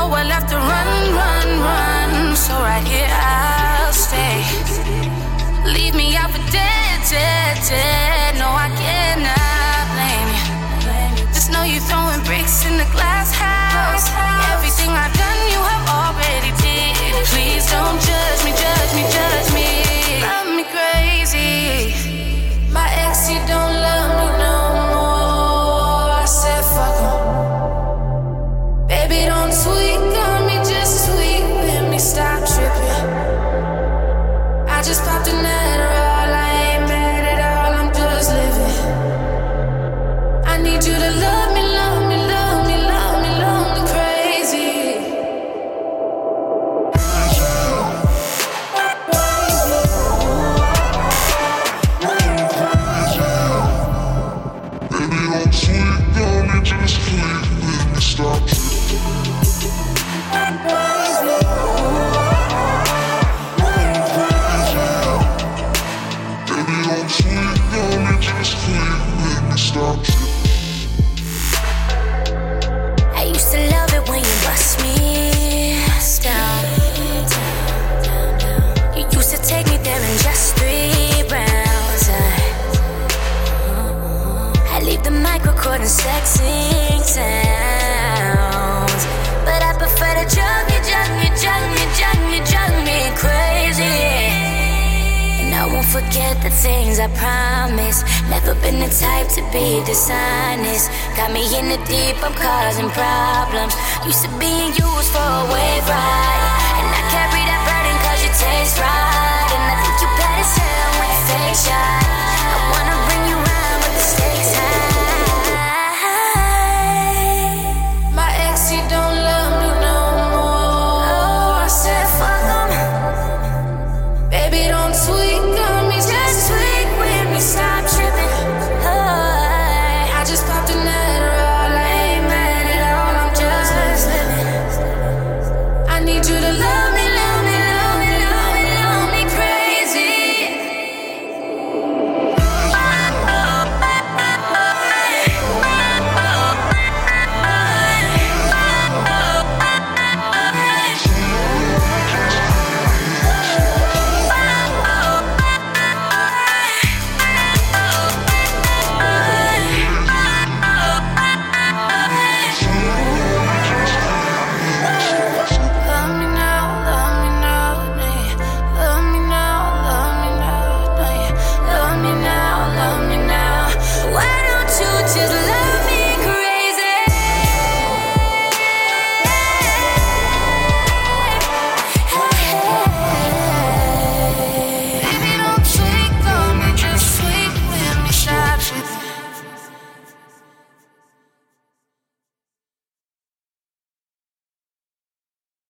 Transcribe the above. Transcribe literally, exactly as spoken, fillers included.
nowhere left to run, run, run. So right here I'll stay. Leave me out for dead, dead, dead. No, I cannot blame you. Just know you throwing bricks in the glass house. Everything I've done, you have already did. Please don't judge me, judge me, judge me. Love me crazy. My ex, he don't love me no more. I said fuck him. Baby, don't tweak on me, just tweak with me. Stop tripping. I just popped an Adderall. I ain't mad at all, I'm just living. I need you to love me, love me, love me, love me, love me crazy. I used to love it when you bust me down. You used to take me there in just three rounds. I leave the mic recording sexy sounds, but I prefer to jug me, jug me, jug me, jug me, jug me crazy. And I won't forget the things I promised. Never been the type to be dishonest. Got me in the deep, I'm causing problems. Used to being used for a wave ride, and I carry that burden cause you taste right. And I think you better sell with fake shot.